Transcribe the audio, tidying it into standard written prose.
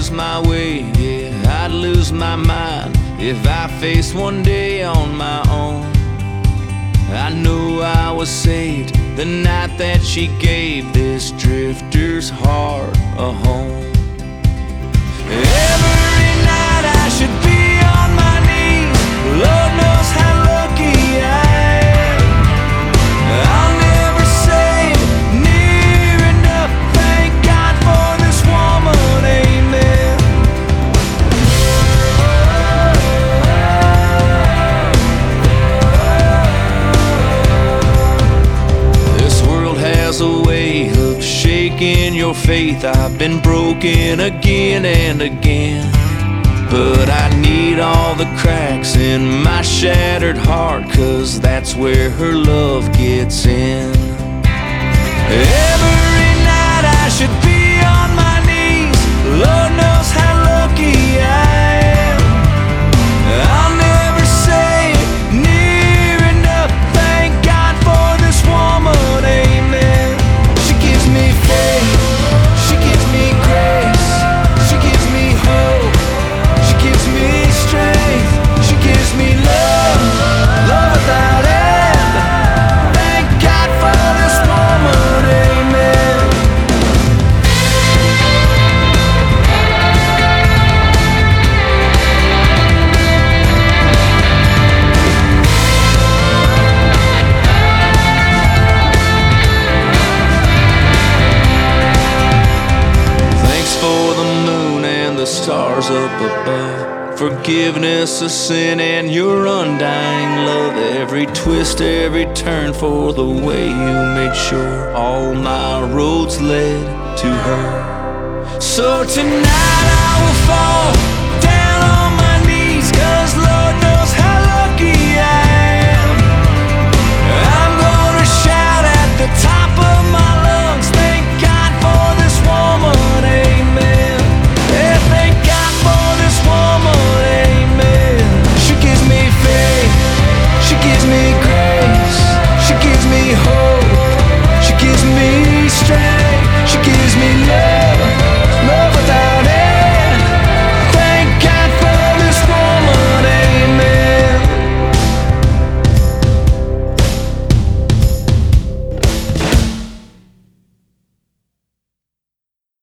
lose my way, yeah, I'd lose my mind if I faced one day on my own. I knew I was saved the night that she gave this drifter's heart a home. Every night I should be on my knees, Lord knows how lucky I am. I'll never say near enough, thank God for this woman, amen. This world has a way of shaking your faith. I've been broken again and again, but I need all the cracks in my shattered heart, 'cause that's where her love gets in. Every night I should be on my knees, Lord knows how lucky I am. I'll never say near enough, thank God for this woman, amen. She gives me faith, she gives me grace, she gives me hope, she gives me strength, she gives me love, love without end. Thank God for this woman, amen. Thanks for the moon and the stars up above, forgiveness of sin and your undying love. Every twist, every turn, for the way you made sure all my roads led to her. So tonight I will fall